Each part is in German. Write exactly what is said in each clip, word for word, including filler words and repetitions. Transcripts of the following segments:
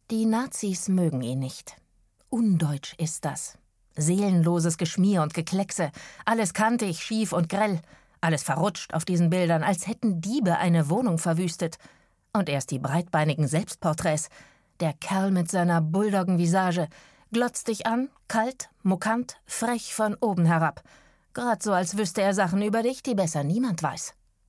Die Nazis mögen ihn nicht. Undeutsch ist das. Seelenloses Geschmier und Gekleckse, alles kantig, schief und grell, alles verrutscht auf diesen Bildern, als hätten Diebe eine Wohnung verwüstet. Und erst die breitbeinigen Selbstporträts. Der Kerl mit seiner Bulldoggen-Visage glotzt dich an, kalt, mokant, frech von oben herab. Grad so, als wüsste er Sachen über dich, die besser niemand weiß.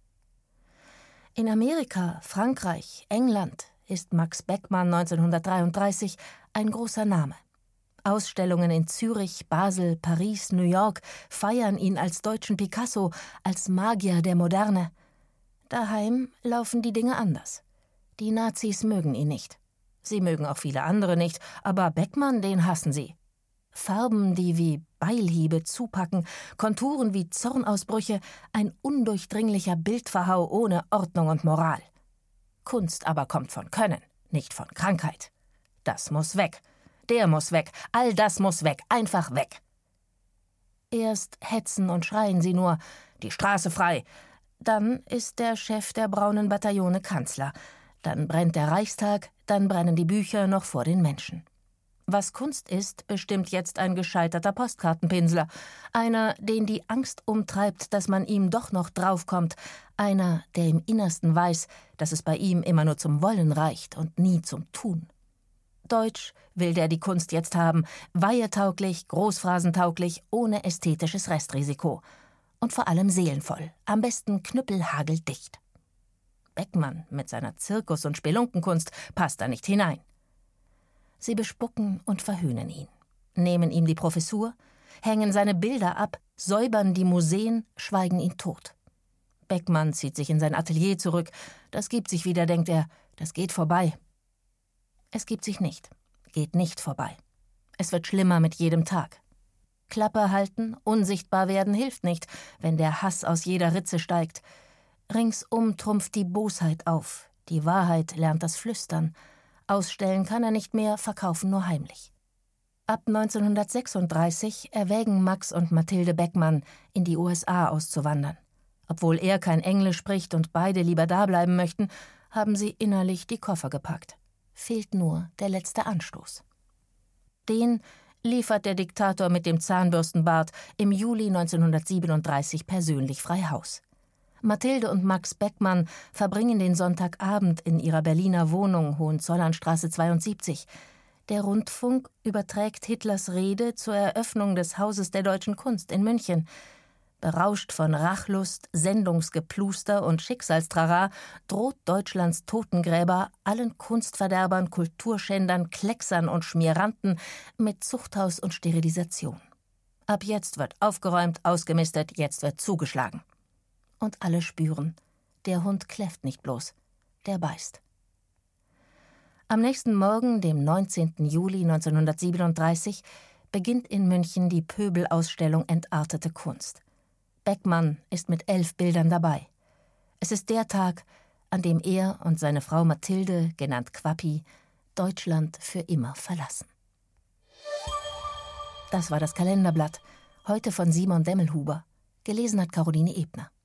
In Amerika, Frankreich, England ist Max Beckmann neunzehnhundertdreiunddreißig ein großer Name. Ausstellungen in Zürich, Basel, Paris, New York feiern ihn als deutschen Picasso, als Magier der Moderne. Daheim laufen die Dinge anders. Die Nazis mögen ihn nicht. Sie mögen auch viele andere nicht, aber Beckmann, den hassen sie. Farben, die wie Beilhiebe zupacken, Konturen wie Zornausbrüche, ein undurchdringlicher Bildverhau ohne Ordnung und Moral. Kunst aber kommt von Können, nicht von Krankheit. Das muss weg. Der muss weg. All das muss weg. Einfach weg. Erst hetzen und schreien sie nur, die Straße frei. Dann ist der Chef der braunen Bataillone Kanzler. Dann brennt der Reichstag, dann brennen die Bücher noch vor den Menschen. Was Kunst ist, bestimmt jetzt ein gescheiterter Postkartenpinsler. Einer, den die Angst umtreibt, dass man ihm doch noch draufkommt. Einer, der im Innersten weiß, dass es bei ihm immer nur zum Wollen reicht und nie zum Tun. Deutsch will der die Kunst jetzt haben, weihetauglich, großphrasentauglich, ohne ästhetisches Restrisiko. Und vor allem seelenvoll, am besten knüppelhageldicht. Beckmann mit seiner Zirkus- und Spelunkenkunst passt da nicht hinein. Sie bespucken und verhöhnen ihn, nehmen ihm die Professur, hängen seine Bilder ab, säubern die Museen, schweigen ihn tot. Beckmann zieht sich in sein Atelier zurück. Das gibt sich wieder, denkt er, das geht vorbei. Es gibt sich nicht, geht nicht vorbei. Es wird schlimmer mit jedem Tag. Klappe halten, unsichtbar werden hilft nicht, wenn der Hass aus jeder Ritze steigt. Ringsum trumpft die Bosheit auf, die Wahrheit lernt das Flüstern. Ausstellen kann er nicht mehr, verkaufen nur heimlich. Ab neunzehnhundertsechsunddreißig erwägen Max und Mathilde Beckmann, in die U S A auszuwandern. Obwohl er kein Englisch spricht und beide lieber dableiben möchten, haben sie innerlich die Koffer gepackt. Fehlt nur der letzte Anstoß. Den liefert der Diktator mit dem Zahnbürstenbart im Juli neunzehnhundertsiebenunddreißig persönlich frei Haus. Mathilde und Max Beckmann verbringen den Sonntagabend in ihrer Berliner Wohnung Hohenzollernstraße zweiundsiebzig. Der Rundfunk überträgt Hitlers Rede zur Eröffnung des Hauses der Deutschen Kunst in München. Berauscht von Rachlust, Sendungsgepluster und Schicksalstrara droht Deutschlands Totengräber allen Kunstverderbern, Kulturschändern, Klecksern und Schmieranten mit Zuchthaus und Sterilisation. Ab jetzt wird aufgeräumt, ausgemistet, jetzt wird zugeschlagen. Und alle spüren, der Hund kläfft nicht bloß, der beißt. Am nächsten Morgen, dem neunzehnten Juli neunzehnhundertsiebenunddreißig, beginnt in München die Pöbelausstellung Entartete Kunst. Beckmann ist mit elf Bildern dabei. Es ist der Tag, an dem er und seine Frau Mathilde, genannt Quappi, Deutschland für immer verlassen. Das war das Kalenderblatt, heute von Simon Demmelhuber. Gelesen hat Caroline Ebner.